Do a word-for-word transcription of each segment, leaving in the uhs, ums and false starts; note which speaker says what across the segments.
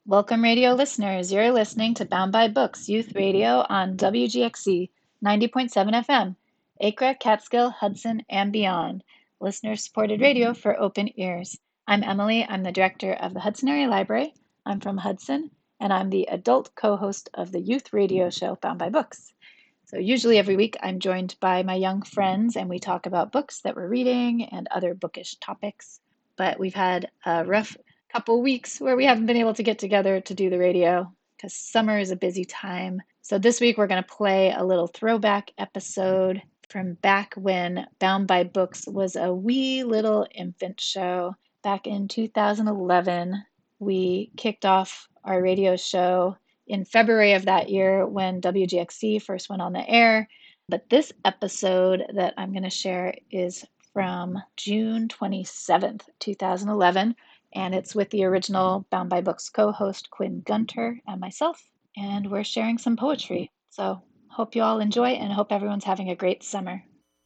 Speaker 1: Welcome, radio listeners. You're listening to Bound by Books Youth Radio on W G X C ninety point seven F M, Acra, Catskill, Hudson, and beyond. Listener-supported radio for open ears. I'm Emily. I'm the director of the Hudson Area Library. I'm from Hudson, and I'm the adult co-host of the youth radio show Bound by Books. So usually every week I'm joined by my young friends, and we talk about books that we're reading and other bookish topics. But we've had a rough couple weeks where we haven't been able to get together to do the radio because summer is a busy time. So this week we're going to play a little throwback episode from back when Bound by Books was a wee little infant show. Back in two thousand eleven, we kicked off our radio show in February of that year when W G X C first went on the air. But this episode that I'm going to share is from June twenty-seventh, two thousand eleven. And it's with the original Bound by Books co-host Quinn Gunter and myself. And we're sharing some poetry. So hope you all enjoy and hope everyone's having a great summer.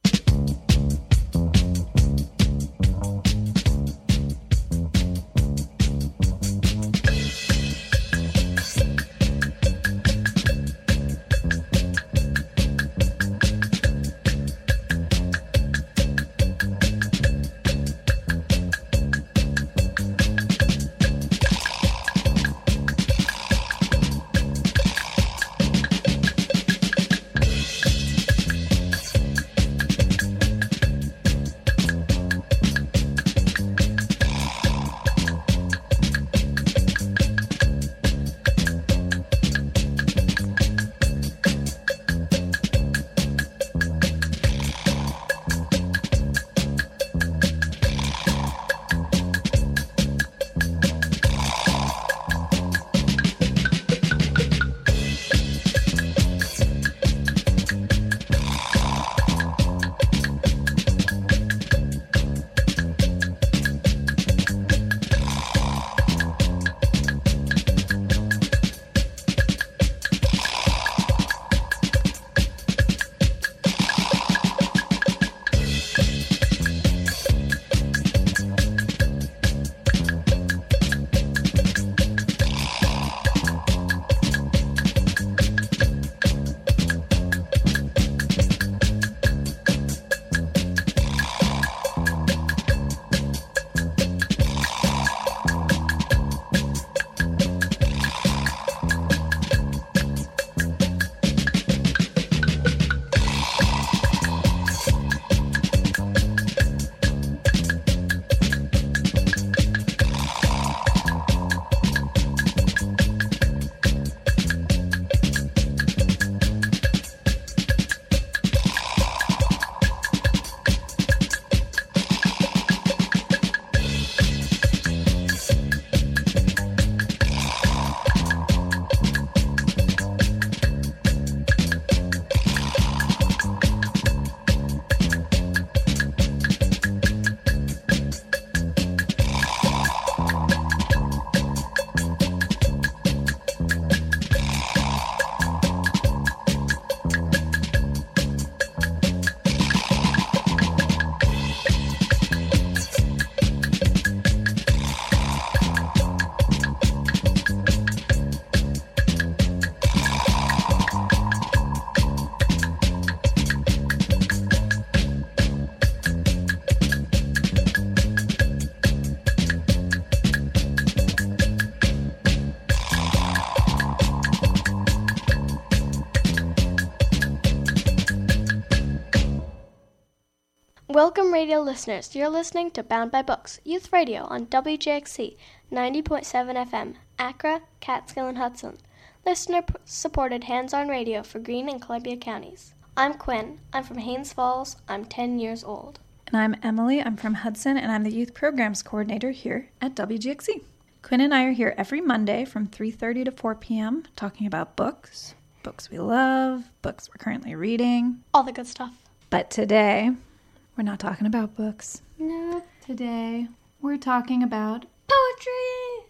Speaker 2: Welcome, radio listeners. You're listening to Bound by Books Youth Radio on W G X C ninety point seven F M, Acra, Catskill, and Hudson. Listener-supported hands-on radio for Greene and Columbia counties. I'm Quinn. I'm from Haines Falls. I'm ten years old.
Speaker 3: And I'm Emily. I'm from Hudson, and I'm the Youth Programs Coordinator here at W G X C. Quinn and I are here every Monday from three thirty to four p.m. talking about books, books we love, books we're currently reading.
Speaker 2: All the good stuff.
Speaker 3: But today, we're not talking about books.
Speaker 2: No.
Speaker 3: Today, we're talking about
Speaker 2: poetry!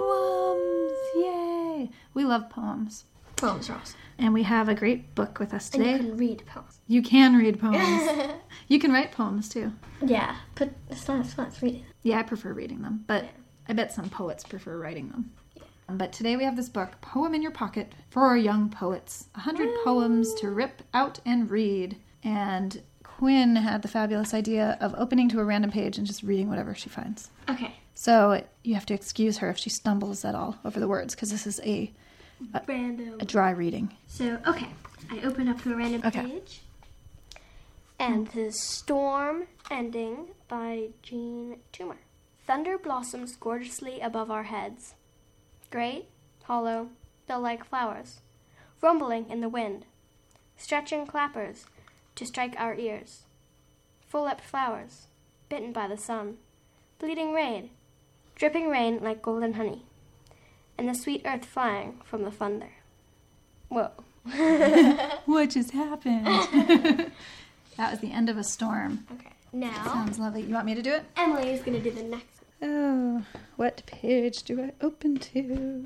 Speaker 3: Poems! Yay! We love poems.
Speaker 2: Poems are awesome.
Speaker 3: And we have a great book with us today.
Speaker 2: And you can read poems.
Speaker 3: You can read poems. You can write poems, too.
Speaker 2: Yeah, but it's not as fun as reading them.
Speaker 3: Yeah, I prefer reading them, but yeah. I bet some poets prefer writing them.
Speaker 2: Yeah.
Speaker 3: But today we have this book, Poem in Your Pocket for Young Poets. A hundred poems to rip out and read. And Quinn had the fabulous idea of opening to a random page and just reading whatever she finds.
Speaker 2: Okay.
Speaker 3: So you have to excuse her if she stumbles at all over the words, because this is a, a
Speaker 2: Random.
Speaker 3: a dry reading.
Speaker 2: So, okay. I open up to a random
Speaker 3: Okay.
Speaker 2: page. And this is Storm Ending by Jean Toomer. Thunder blossoms gorgeously above our heads. Great, hollow, bell-like flowers, rumbling in the wind, stretching clappers to strike our ears. Full-lipped flowers, bitten by the sun, bleeding rain, dripping rain like golden honey, and the sweet earth flying from the thunder. Whoa.
Speaker 3: What just happened? That was the end of a storm.
Speaker 2: Okay, now
Speaker 3: Sounds lovely. You want me to do it?
Speaker 2: Emily is going to do the next one.
Speaker 3: Oh, what page do I open to?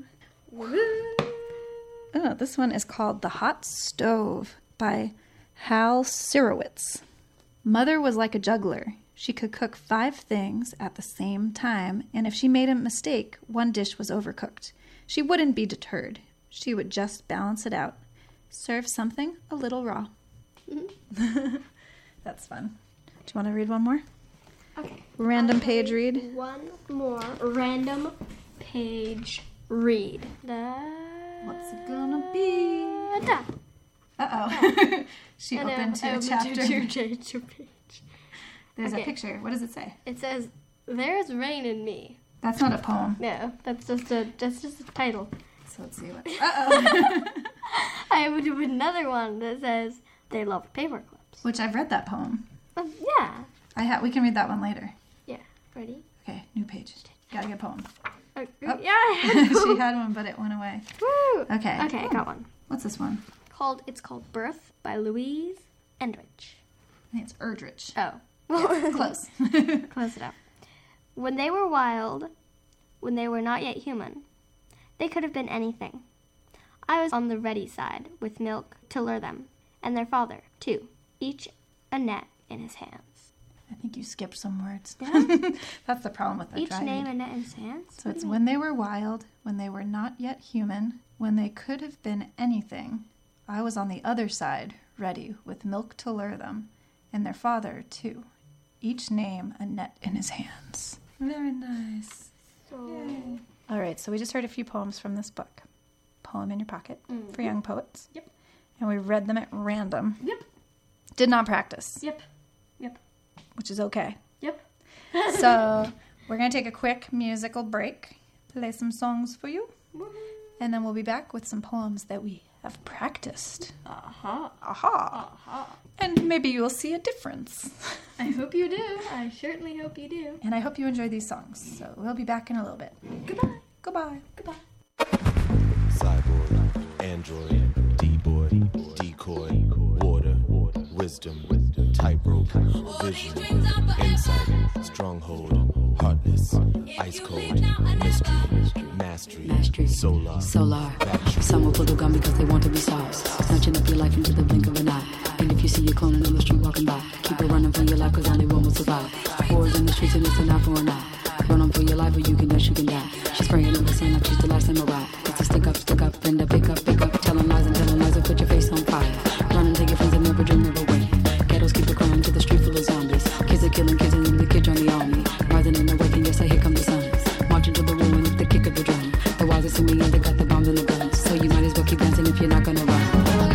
Speaker 3: Oh, this one is called The Hot Stove by Hal Sirowitz. Mother was like a juggler. She could cook five things at the same time, and if she made a mistake, one dish was overcooked. She wouldn't be deterred. She would just balance it out. Serve something a little raw. Mm-hmm. That's fun. Do you want to read one more?
Speaker 2: Okay.
Speaker 3: Random page read.
Speaker 2: One more random page read. Da,
Speaker 3: What's it gonna be?
Speaker 2: da.
Speaker 3: Uh-oh. She
Speaker 2: And
Speaker 3: opened
Speaker 2: I
Speaker 3: to a
Speaker 2: opened
Speaker 3: chapter.
Speaker 2: to- to- to page.
Speaker 3: There's
Speaker 2: Okay.
Speaker 3: a picture. What does it say?
Speaker 2: It says, "There's rain in me."
Speaker 3: That's not a poem.
Speaker 2: No, that's just a that's just a title.
Speaker 3: So let's see what. Uh-oh.
Speaker 2: I have another one that says, "They love paper clips."
Speaker 3: Which I've read that poem.
Speaker 2: Um, yeah.
Speaker 3: I ha- We can read that one later.
Speaker 2: Yeah. Ready?
Speaker 3: Okay, new page. Gotta get a poem.
Speaker 2: Uh,
Speaker 3: Oh.
Speaker 2: Yeah.
Speaker 3: She had one, but it went away.
Speaker 2: Woo.
Speaker 3: Okay.
Speaker 2: Okay, I got one.
Speaker 3: What's this one?
Speaker 2: Called it's called Birth by Louise Endrich.
Speaker 3: I think it's Erdrich.
Speaker 2: Oh.
Speaker 3: Close.
Speaker 2: Close it up. When they were wild, when they were not yet human, they could have been anything. I was on the ready side with milk to lure them, and their father, too, each a net in his hands.
Speaker 3: I think you skipped some words.
Speaker 2: Yeah.
Speaker 3: That's the problem with the
Speaker 2: Each
Speaker 3: dry
Speaker 2: name
Speaker 3: read.
Speaker 2: a net in his hands?
Speaker 3: So
Speaker 2: What
Speaker 3: it's
Speaker 2: do you
Speaker 3: when they were wild, when they were not yet human, when they could have been anything. I was on the other side, ready, with milk to lure them, and their father, too. Each name a net in his hands. Very nice.
Speaker 2: mean?
Speaker 3: All right, so we just heard a few poems from this book, Poem in Your Pocket, for young poets.
Speaker 2: Yep.
Speaker 3: And we read them at random.
Speaker 2: Yep.
Speaker 3: Did not practice,
Speaker 2: Yep. Yep.
Speaker 3: which is okay.
Speaker 2: Yep.
Speaker 3: So we're going to take a quick musical break, play some songs for you, and then we'll be back with some poems that we have practiced.
Speaker 2: Uh-huh.
Speaker 3: Aha!
Speaker 2: Uh-huh.
Speaker 3: And maybe you'll see a difference.
Speaker 2: I hope you do. I certainly hope you do.
Speaker 3: And I hope you enjoy these songs. So we'll be back in a little bit.
Speaker 2: Goodbye.
Speaker 3: Goodbye.
Speaker 2: Goodbye.
Speaker 4: Cyborg, android, D-boy, decoy, water, wisdom, tightrope, vision, insight, stronghold, heartless, ice cold, mystery, mastery,
Speaker 5: Mastery.
Speaker 4: solar,
Speaker 5: Solar.
Speaker 4: factory.
Speaker 5: Some will pull the gun because they want to be stars. Snatching up your life into the blink of an eye. And if you see your cloning on the street walking by, keep it running for your life because only one will survive. Wars in the streets and it's an eye for an eye. Run on for your life or you can dash, you can die. She's spraying in the sand like she's the last samurai. It's a stick up, stick up, and a pick up, pick up. Telling lies and telling lies and put your face on fire. Run and take your friends and never dream, never wait. Ghettos keep it crying to the street full of zombies. Kids are killing kids and the kids join the army. Rising in the wake and yes, I here come the sun. Marching to the ruin with the kick of the drum. The wildest in me and they got the bombs and the guns. So you might as well keep dancing if you're not gonna run.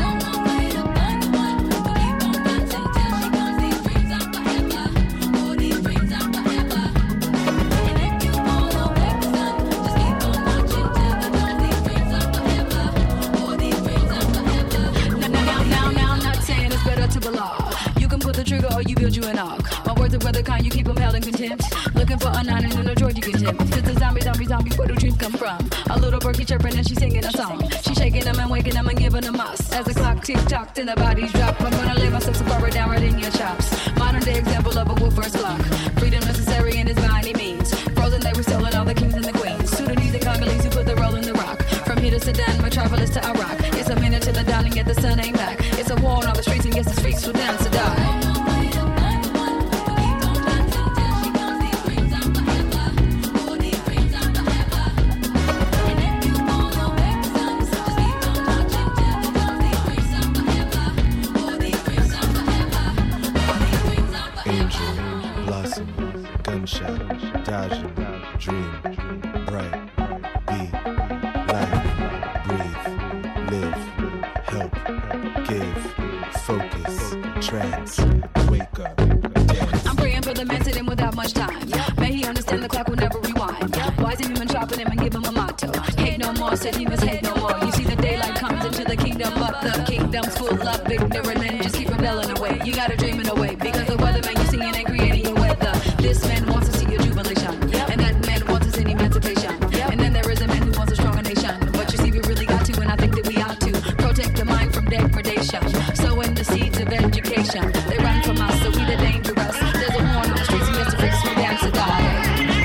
Speaker 5: Or you build you an ark. My words are rather kind, you keep them held in contempt. Looking for a nine and in a droid you can tempt. Just a zombie, zombie, zombie, where do dreams come from? A little bird keep chirping and she's singing a song. She's shaking them and waking them and giving them us. As the clock tick-tock and the bodies drop, I'm gonna lay myself so far down right in your chops. Modern day example of a wolf first block. Freedom necessary and it's by any means. Frozen they were stolen all the kings and the queens. Sudanese and Congolese who put the roll in the rock. From here to Sudan, metropolis to Iraq. It's a minute to the dawning yet the sun ain't back. It's a war on all the streets and yes the streets will dance to die. much time. May he understand the clock will never rewind. Wise and human sharpen him and give him a motto. Hate no more, said he must hate no more. You see the daylight comes into the kingdom, but the kingdom's full of ignorant men. Just keep rebelling away. You gotta dream it away, because the weatherman you seeing ain't creating your weather. This man wants to see your jubilation, and that man wants to see emancipation. And then there is a man who wants a stronger nation. But you see, we really got to, and I think that we ought to protect the mind from degradation. Sowing the seeds of education. They run from us, so we the dangerous. There's a war on the streets, and yes, to fix me dance to die.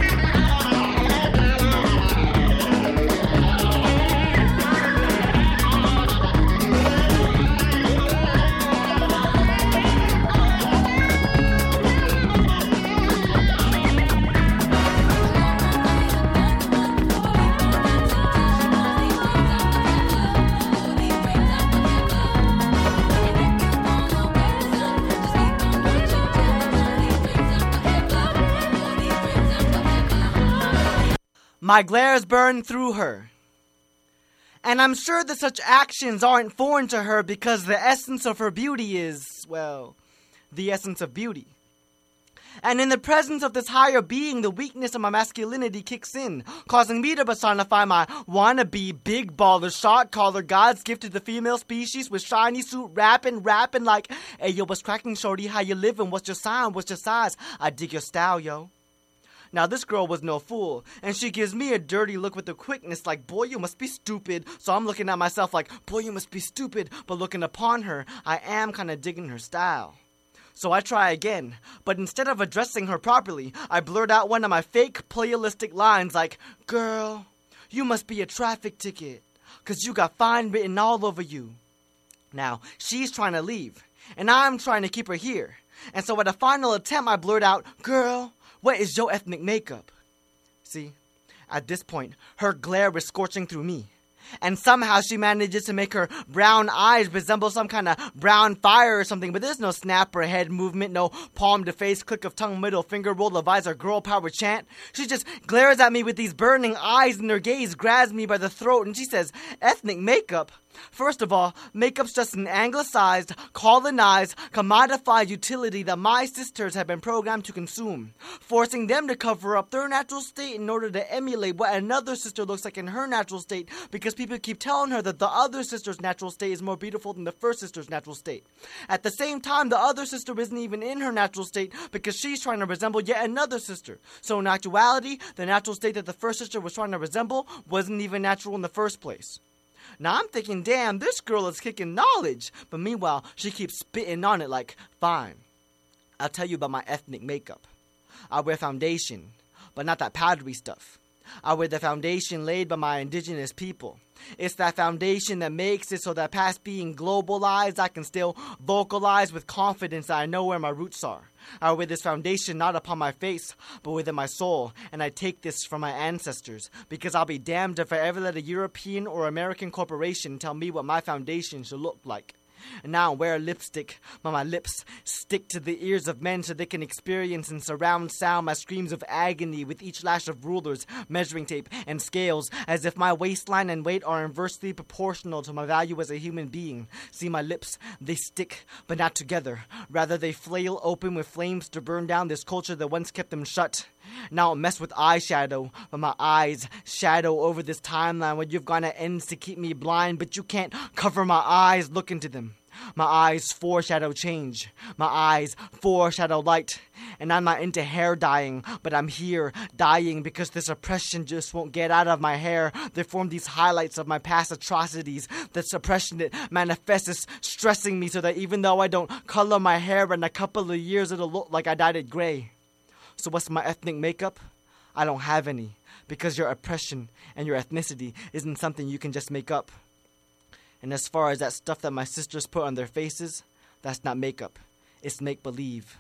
Speaker 6: My glares burn through her. And I'm sure that such actions aren't foreign to her because the essence of her beauty is, well, the essence of beauty. And in the presence of this higher being, the weakness of my masculinity kicks in, causing me to personify my wannabe big baller shot caller, God's gift to the female species, with shiny suit rapping, rapping like, hey yo, what's cracking, shorty, how you living, what's your sign, what's your size, I dig your style, yo. Now this girl was no fool, and she gives me a dirty look with a quickness like, boy, you must be stupid. So I'm looking at myself like, boy, you must be stupid. But looking upon her, I am kind of digging her style. So I try again, but instead of addressing her properly, I blurt out one of my fake playalistic lines like, girl, you must be a traffic ticket, 'cause you got fine written all over you. Now, she's trying to leave, and I'm trying to keep her here. And so at a final attempt, I blurt out, girl, what is your ethnic makeup? See, at this point, her glare is scorching through me. And somehow she manages to make her brown eyes resemble some kind of brown fire or something. But there's no snap or head movement, no palm to face, click of tongue, middle finger, roll of eyes, or girl power chant. She just glares at me with these burning eyes, and her gaze grabs me by the throat, and she says, ethnic makeup? First of all, makeup's just an anglicized, colonized, commodified utility that my sisters have been programmed to consume, forcing them to cover up their natural state in order to emulate what another sister looks like in her natural state, because people keep telling her that the other sister's natural state is more beautiful than the first sister's natural state. At the same time, the other sister isn't even in her natural state because she's trying to resemble yet another sister. So in actuality, the natural state that the first sister was trying to resemble wasn't even natural in the first place. Now I'm thinking, damn, this girl is kicking knowledge. But meanwhile, she keeps spitting on it like, fine, I'll tell you about my ethnic makeup. I wear foundation, but not that powdery stuff. I wear the foundation laid by my indigenous people. It's that foundation that makes it so that past being globalized, I can still vocalize with confidence that I know where my roots are. I wear this foundation not upon my face, but within my soul, and I take this from my ancestors, because I'll be damned if I ever let a European or American corporation tell me what my foundation should look like. And now I wear lipstick, but my lips stick to the ears of men so they can experience and surround sound my screams of agony with each lash of rulers, measuring tape, and scales, as if my waistline and weight are inversely proportional to my value as a human being. See, my lips, they stick, but not together. Rather, they flail open with flames to burn down this culture that once kept them shut. Now I'll mess with eyeshadow, but my eyes shadow over this timeline where you've gone at ends to keep me blind, but you can't cover my eyes, look into them. My eyes foreshadow change. My eyes foreshadow light. And I'm not into hair dyeing, but I'm here dying because this oppression just won't get out of my hair. They form these highlights of my past atrocities. The suppression that manifests is stressing me so that even though I don't color my hair in a couple of years, it'll look like I dyed it gray. So what's my ethnic makeup? I don't have any, because your oppression and your ethnicity isn't something you can just make up. And as far as that stuff that my sisters put on their faces, that's not makeup. It's make-believe.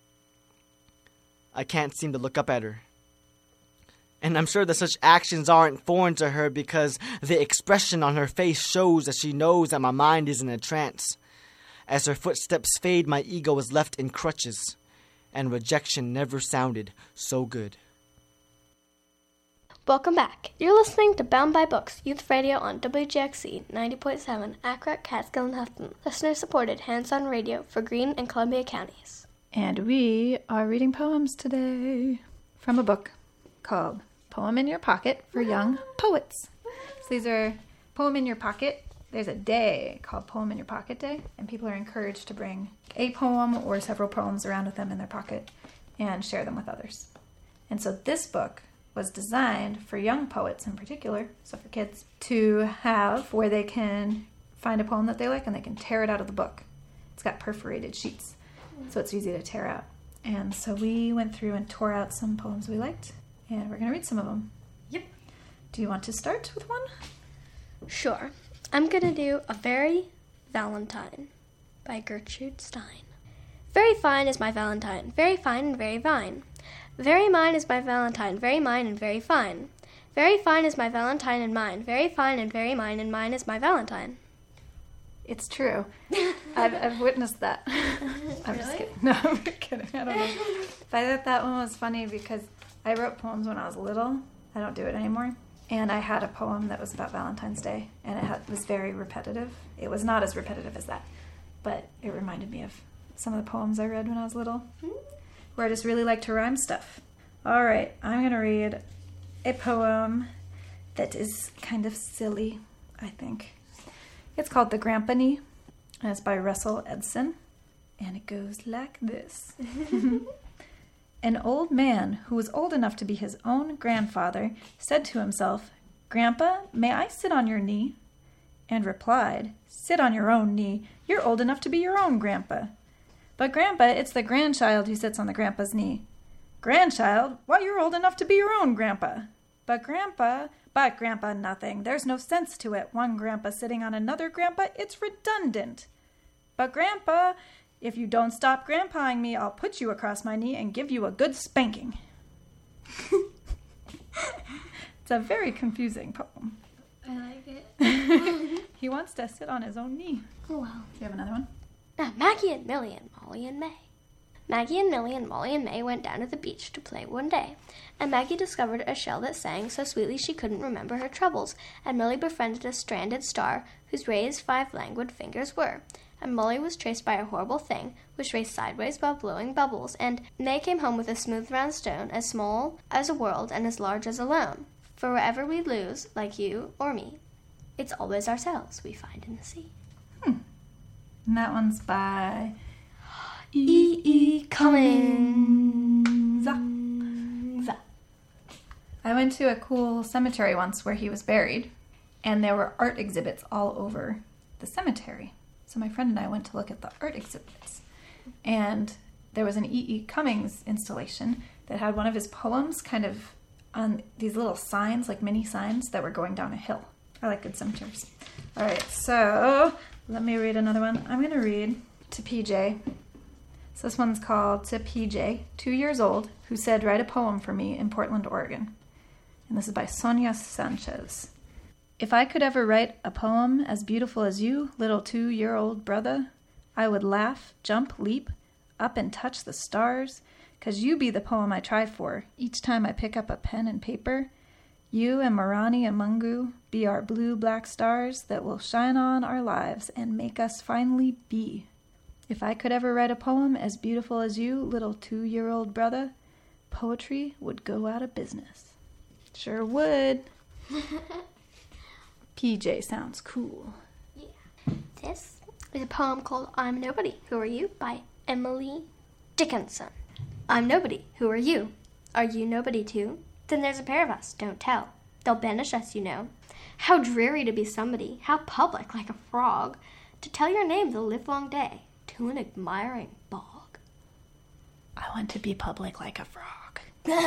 Speaker 6: I can't seem to look up at her. And I'm sure that such actions aren't foreign to her because the expression on her face shows that she knows that my mind is in a trance. As her footsteps fade, my ego is left in crutches. And rejection never sounded so good.
Speaker 2: Welcome back. You're listening to Bound by Books, Youth Radio on W G X C ninety point seven, Accra, Catskill, and Houghton. Listener-supported hands-on radio for Greene and Columbia counties.
Speaker 3: And we are reading poems today from a book called Poem in Your Pocket for Young Poets. So these are Poem in Your Pocket. There's a day called Poem in Your Pocket Day, and people are encouraged to bring a poem or several poems around with them in their pocket and share them with others. And so this book was designed for young poets in particular, so for kids, to have where they can find a poem that they like and they can tear it out of the book. It's got perforated sheets, so it's easy to tear out. And so we went through and tore out some poems we liked, and we're going to read some of them.
Speaker 2: Yep.
Speaker 3: Do you want to start with one?
Speaker 2: Sure. I'm going to do A Very Valentine by Gertrude Stein. Very fine is my Valentine, very fine and very fine. Very mine is my Valentine, very mine and very fine. Very fine is my Valentine and mine, very fine and very mine, and mine is my Valentine.
Speaker 3: It's true. I've, I've witnessed that. I'm just kidding. No, I'm kidding. I don't know. But I thought that one was funny because I wrote poems when I was little. I don't do it anymore. And I had a poem that was about Valentine's Day, and it had, was very repetitive. It was not as repetitive as that, but it reminded me of some of the poems I read when I was little, where I just really like to rhyme stuff. All right, I'm going to read a poem that is kind of silly, I think. It's called The Grampany, and it's by Russell Edson, and it goes like this. An old man who was old enough to be his own grandfather said to himself, "Grandpa, may I sit on your knee?" And replied, "Sit on your own knee. You're old enough to be your own grandpa." "But Grandpa, it's the grandchild who sits on the grandpa's knee." "Grandchild? Why, you're old enough to be your own grandpa." "But Grandpa, but Grandpa nothing. There's no sense to it. One grandpa sitting on another grandpa, it's redundant." "But Grandpa, if you don't stop grandpaing me, I'll put you across my knee and give you a good spanking." It's a very confusing poem.
Speaker 2: I like it.
Speaker 3: He wants to sit on his own knee.
Speaker 2: Oh, well.
Speaker 3: Do you have another one?
Speaker 2: Now, Maggie and Millie and Molly and May. Maggie and Millie and Molly and May went down to the beach to play one day, and Maggie discovered a shell that sang so sweetly she couldn't remember her troubles, and Millie befriended a stranded star whose raised five languid fingers were, and Molly was chased by a horrible thing which raced sideways while blowing bubbles, and May came home with a smooth round stone as small as a world and as large as a loan. For wherever we lose, like you or me, it's always ourselves we find in the sea.
Speaker 3: Hmm. And that one's by
Speaker 2: E. E. Cummings.
Speaker 3: I went to a cool cemetery once where he was buried, and there were art exhibits all over the cemetery. So my friend and I went to look at the art exhibits, and there was an E. E. Cummings installation that had one of his poems kind of on these little signs, like mini signs, that were going down a hill. I like good cemeteries. All right, so let me read another one. I'm going to read To P J. So this one's called To P J, two years old, who said, "Write a poem for me" in Portland, Oregon. And this is by Sonia Sanchez. "If I could ever write a poem as beautiful as you, little two-year-old brother, I would laugh, jump, leap, up and touch the stars, 'cause you be the poem I try for each time I pick up a pen and paper. You and Marani and Mungu be our blue-black stars that will shine on our lives and make us finally be. If I could ever write a poem as beautiful as you, little two-year-old brother, poetry would go out of business." Sure would. P J sounds cool.
Speaker 2: Yeah. This is a poem called I'm Nobody, Who Are You? By Emily Dickinson. I'm nobody. Who are you? Are you nobody too? Then there's a pair of us. Don't tell. They'll banish us, you know. How dreary to be somebody. How public, like a frog. To tell your name the livelong day. To an admiring bog.
Speaker 3: I want to be public like a frog.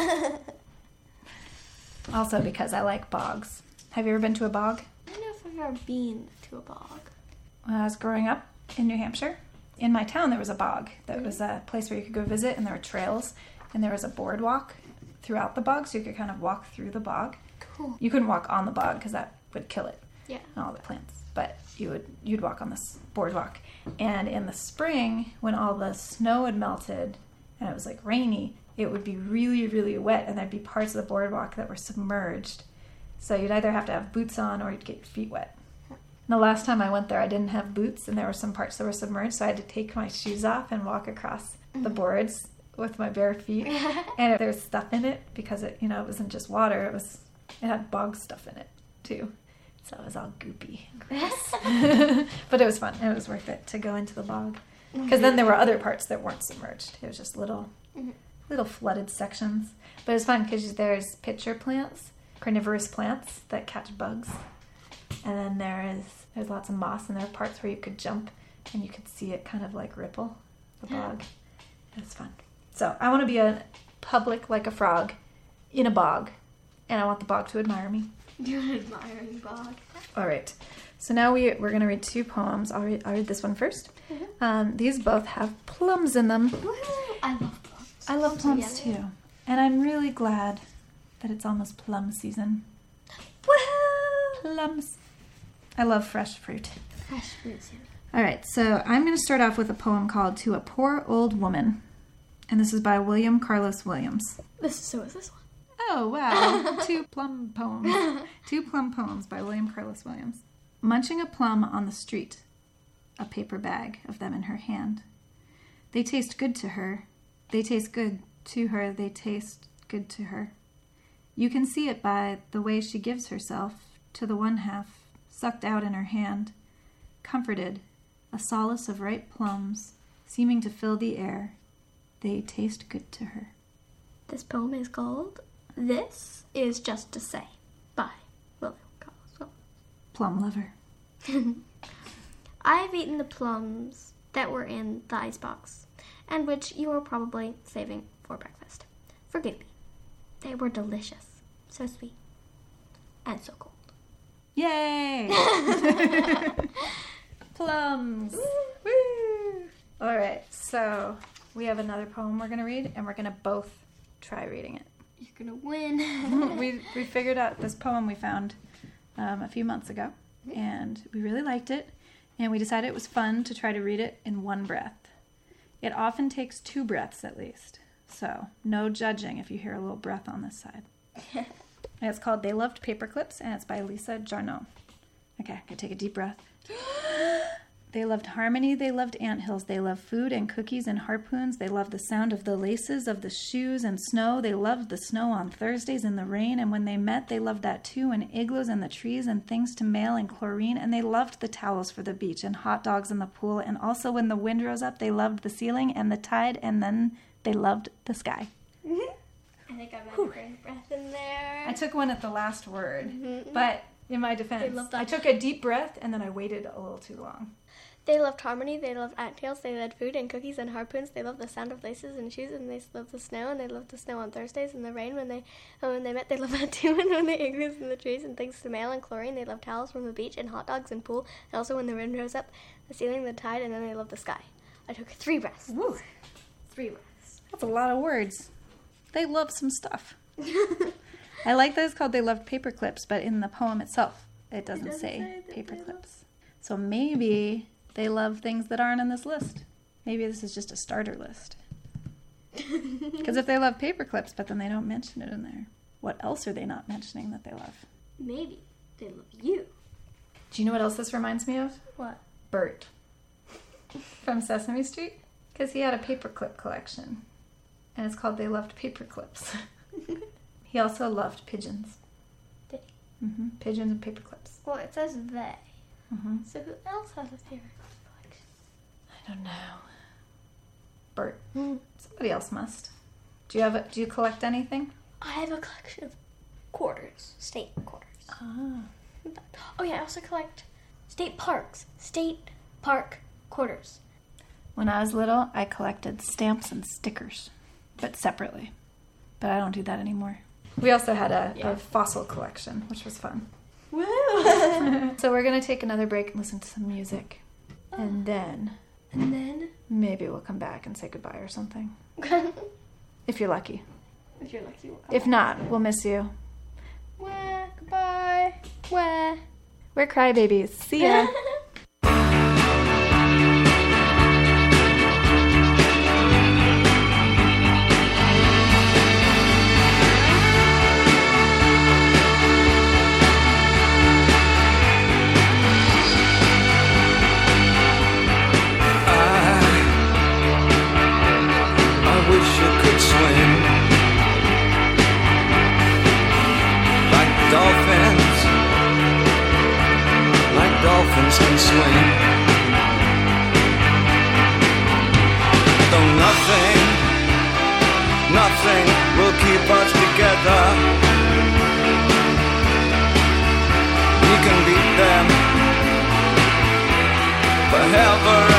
Speaker 3: Also because I like bogs. Have you ever been to a bog?
Speaker 2: I don't know if I've ever been to a bog.
Speaker 3: When I was growing up in New Hampshire, in my town there was a bog. That was a place where you could go visit, and there were trails, and there was a boardwalk throughout the bog, so you could kind of walk through the bog.
Speaker 2: Cool.
Speaker 3: You couldn't walk on the bog because that would kill it.
Speaker 2: Yeah.
Speaker 3: And all the plants. But you would you'd walk on this boardwalk. And in the spring, when all the snow had melted and it was like rainy, it would be really, really wet, and there'd be parts of the boardwalk that were submerged. So you'd either have to have boots on or you'd get your feet wet. And the last time I went there, I didn't have boots, and there were some parts that were submerged, so I had to take my shoes off and walk across the boards with my bare feet. And there's stuff in it because it, you know, it wasn't just water. It was, it had bog stuff in it too. So it was all goopy and gross. But it was fun. It was worth it to go into the bog. Because then there were other parts that weren't submerged. It was just little, little flooded sections. But it was fun because there's pitcher plants, carnivorous plants that catch bugs. And then there is, there's lots of moss, and there are parts where you could jump and you could see it kind of like ripple the bog. It was fun. So I want to be a public like a frog in a bog, and I want the bog to admire me.
Speaker 2: You're an admiring bog.
Speaker 3: All right. So now we, we're going to read two poems. I'll read, I'll read this one first. Mm-hmm. Um, these both have plums in them.
Speaker 2: Woo! I love plums.
Speaker 3: I love plums
Speaker 2: Yeah.
Speaker 3: too. And I'm really glad that it's almost plum season. Woohoo! Plums. I love fresh fruit.
Speaker 2: Fresh fruits.
Speaker 3: All right, so I'm going to start off with a poem called To a Poor Old Woman. And this is by William Carlos Williams.
Speaker 2: This so is this one.
Speaker 3: Oh, wow. Two plum poems. Two plum poems by William Carlos Williams. Munching a plum on the street, a paper bag of them in her hand. They taste good to her. They taste good to her. They taste good to her. You can see it by the way she gives herself to the one half, sucked out in her hand, comforted, a solace of ripe plums, seeming to fill the air. They taste good to her.
Speaker 2: This poem is called This Is Just to Say by William Carlos Williams.
Speaker 3: Plum lover.
Speaker 2: I've eaten the plums that were in the icebox, and which you were probably saving for breakfast. Forgive me. They were delicious, so sweet, and so cold.
Speaker 3: Yay! Plums. Woo! All right, so we have another poem we're going to read, and we're going to both try reading it.
Speaker 2: You're gonna win.
Speaker 3: we we figured out this poem we found um, a few months ago, and we really liked it, and we decided it was fun to try to read it in one breath. It often takes two breaths at least, so no judging if you hear a little breath on this side. And it's called They Loved Paperclips, and it's by Lisa Jarnot. Okay, I'm gonna take a deep breath. They loved harmony, they loved anthills, they loved food and cookies and harpoons, they loved the sound of the laces of the shoes and snow, they loved the snow on Thursdays in the rain, and when they met, they loved that too, and igloos and the trees and things to mail and chlorine, and they loved the towels for the beach and hot dogs in the pool, and also when the wind rose up, they loved the ceiling and the tide, and then they loved the sky.
Speaker 2: Mm-hmm. I think I might have bring breath in there.
Speaker 3: I took one at the last word,
Speaker 2: Mm-hmm.
Speaker 3: but in my defense,
Speaker 2: loved that.
Speaker 3: I took a deep breath and then I waited a little too long.
Speaker 2: They loved harmony, they loved anthills, they loved food and cookies and harpoons, they loved the sound of laces and shoes, and they loved the snow, and they loved the snow on Thursdays and the rain when they and when they met, they loved that too, and when they igloos in the trees and things to mail and chlorine, they loved towels from the beach and hot dogs and pool, and also when the wind rose up, the ceiling, the tide, and then they loved the sky. I took three breaths.
Speaker 3: Woo.
Speaker 2: Three breaths.
Speaker 3: That's a lot of words. They love some stuff. I like that it's called They Loved Paperclips, but in the poem itself, it doesn't,
Speaker 2: doesn't
Speaker 3: say,
Speaker 2: say that they
Speaker 3: paperclips. So maybe they love things that aren't in this list. Maybe this is just a starter list. Because if they love paperclips, but then they don't mention it in there, what else are they not mentioning that they love?
Speaker 2: Maybe they love you.
Speaker 3: Do you know what else this reminds me of?
Speaker 2: What?
Speaker 3: Bert from Sesame Street. Because he had a paperclip collection. And it's called They Loved Paperclips. He also loved pigeons.
Speaker 2: Did he?
Speaker 3: Mm-hmm. Pigeons and paperclips.
Speaker 2: Well, it says they.
Speaker 3: Mm-hmm.
Speaker 2: So who else has a favorite collection?
Speaker 3: I don't know. Bert.
Speaker 2: Mm.
Speaker 3: Somebody else must. Do you have a, do you collect anything?
Speaker 2: I have a collection of quarters, state quarters.
Speaker 3: Ah.
Speaker 2: Oh yeah, I also collect state parks, state park quarters.
Speaker 3: When I was little, I collected stamps and stickers, but separately. But I don't do that anymore. We also had a,
Speaker 2: Yeah.
Speaker 3: a fossil collection, which was fun.
Speaker 2: Woo!
Speaker 3: So we're going to take another break and listen to some music. And then
Speaker 2: And then,
Speaker 3: maybe we'll come back and say goodbye or something. If you're lucky.
Speaker 2: if you're lucky, we'll
Speaker 3: If not, we'll miss you.
Speaker 2: Wah, goodbye. Wah.
Speaker 3: We're crybabies. See ya.
Speaker 7: can swing. Though nothing, nothing will keep us together. We can beat them forever